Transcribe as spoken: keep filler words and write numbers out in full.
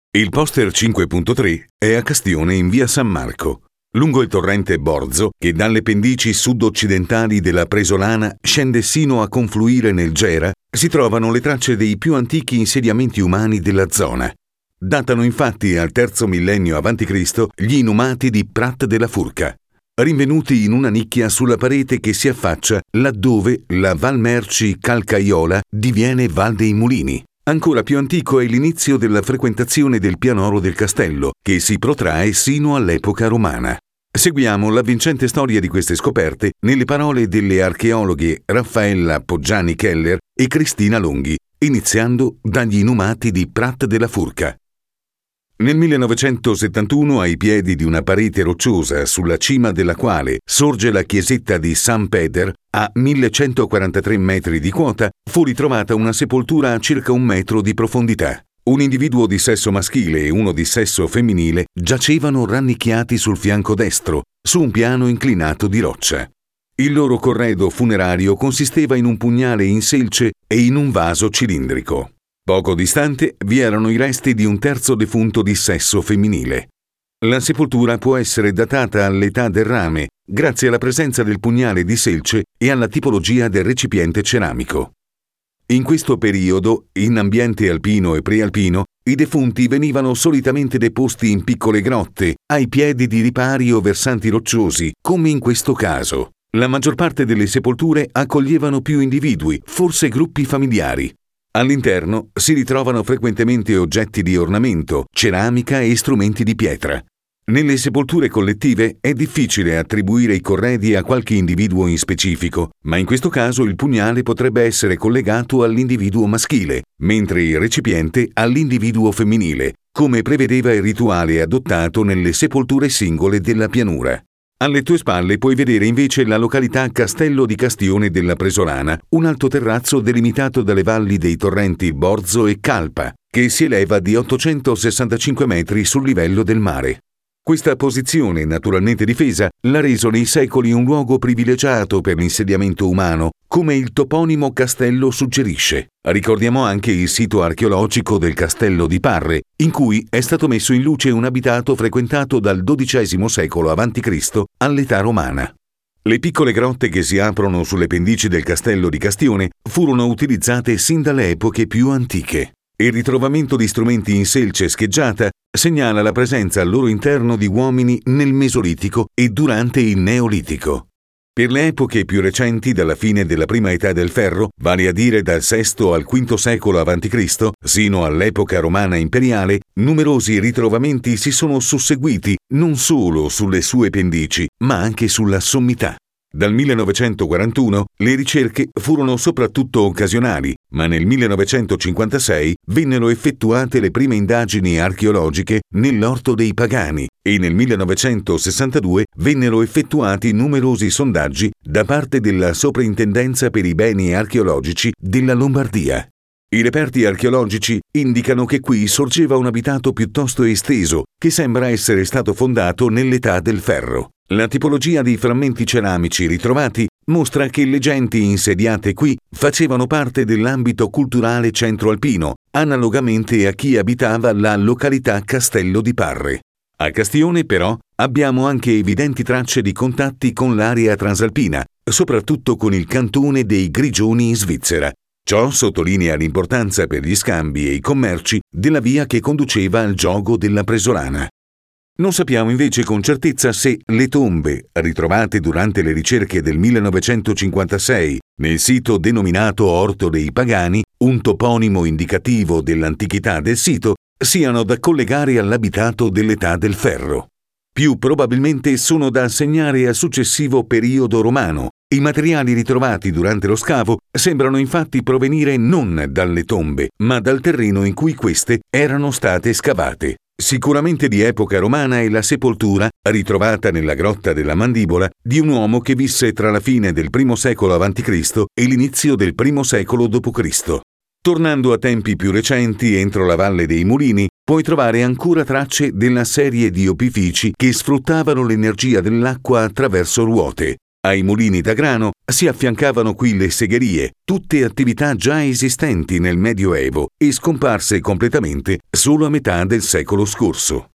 Il poster cinque punto tre è a Castione in via San Marco, lungo il torrente Borzo che dalle pendici sud-occidentali della Presolana scende sino a confluire nel Gera. Si trovano le tracce dei più antichi insediamenti umani della zona. Datano infatti al terzo millennio avanti Cristo gli inumati di Prat della Furca, rinvenuti in una nicchia sulla parete che si affaccia laddove la Val Merci Calcaiola diviene Val dei Mulini. Ancora più antico è l'inizio della frequentazione del pianoro del castello, che si protrae sino all'epoca romana. Seguiamo l'avvincente storia di queste scoperte nelle parole delle archeologhe Raffaella Poggiani Keller e Cristina Longhi, iniziando dagli inumati di Prat della Furca. Nel millenovecentosettantuno, ai piedi di una parete rocciosa sulla cima della quale sorge la chiesetta di San Peder, a millecentoquarantatré metri di quota, fu ritrovata una sepoltura a circa un metro di profondità. Un individuo di sesso maschile e uno di sesso femminile giacevano rannicchiati sul fianco destro, su un piano inclinato di roccia. Il loro corredo funerario consisteva in un pugnale in selce e in un vaso cilindrico. Poco distante vi erano i resti di un terzo defunto di sesso femminile. La sepoltura può essere datata all'età del rame, grazie alla presenza del pugnale di selce e alla tipologia del recipiente ceramico. In questo periodo, in ambiente alpino e prealpino, i defunti venivano solitamente deposti in piccole grotte, ai piedi di ripari o versanti rocciosi, come in questo caso. La maggior parte delle sepolture accoglievano più individui, forse gruppi familiari. All'interno si ritrovano frequentemente oggetti di ornamento, ceramica e strumenti di pietra. Nelle sepolture collettive è difficile attribuire i corredi a qualche individuo in specifico, ma in questo caso il pugnale potrebbe essere collegato all'individuo maschile, mentre il recipiente all'individuo femminile, come prevedeva il rituale adottato nelle sepolture singole della pianura. Alle tue spalle puoi vedere invece la località Castello di Castione della Presolana, un alto terrazzo delimitato dalle valli dei torrenti Borzo e Calpa, che si eleva di ottocentosessantacinque metri sul livello del mare. Questa posizione, naturalmente difesa, l'ha reso nei secoli un luogo privilegiato per l'insediamento umano, come il toponimo castello suggerisce. Ricordiamo anche il sito archeologico del Castello di Parre, in cui è stato messo in luce un abitato frequentato dal dodicesimo secolo avanti Cristo all'età romana. Le piccole grotte che si aprono sulle pendici del Castello di Castione furono utilizzate sin dalle epoche più antiche. Il ritrovamento di strumenti in selce scheggiata segnala la presenza al loro interno di uomini nel Mesolitico e durante il Neolitico. Per le epoche più recenti, dalla fine della prima età del ferro, vale a dire dal sesto al quinto secolo avanti Cristo, sino all'epoca romana imperiale, numerosi ritrovamenti si sono susseguiti non solo sulle sue pendici, ma anche sulla sommità. Dal millenovecentoquarantuno le ricerche furono soprattutto occasionali, ma nel millenovecentocinquantasei vennero effettuate le prime indagini archeologiche nell'Orto dei Pagani e nel millenovecentosessantadue vennero effettuati numerosi sondaggi da parte della Soprintendenza per i beni archeologici della Lombardia. I reperti archeologici indicano che qui sorgeva un abitato piuttosto esteso, che sembra essere stato fondato nell'età del ferro. La tipologia di frammenti ceramici ritrovati mostra che le genti insediate qui facevano parte dell'ambito culturale centro-alpino, analogamente a chi abitava la località Castello di Parre. A Castione, però, abbiamo anche evidenti tracce di contatti con l'area transalpina, soprattutto con il cantone dei Grigioni in Svizzera. Ciò sottolinea l'importanza per gli scambi e i commerci della via che conduceva al giogo della Presolana. Non sappiamo invece con certezza se le tombe, ritrovate durante le ricerche del millenovecentocinquantasei nel sito denominato Orto dei Pagani, un toponimo indicativo dell'antichità del sito, siano da collegare all'abitato dell'età del ferro. Più probabilmente sono da assegnare al successivo periodo romano. I materiali ritrovati durante lo scavo sembrano infatti provenire non dalle tombe, ma dal terreno in cui queste erano state scavate. Sicuramente di epoca romana è la sepoltura, ritrovata nella grotta della Mandibola, di un uomo che visse tra la fine del primo secolo avanti Cristo e l'inizio del primo secolo dopo Cristo. Tornando a tempi più recenti, entro la Valle dei Mulini, puoi trovare ancora tracce della serie di opifici che sfruttavano l'energia dell'acqua attraverso ruote. Ai mulini da grano si affiancavano qui le segherie, tutte attività già esistenti nel Medioevo e scomparse completamente solo a metà del secolo scorso.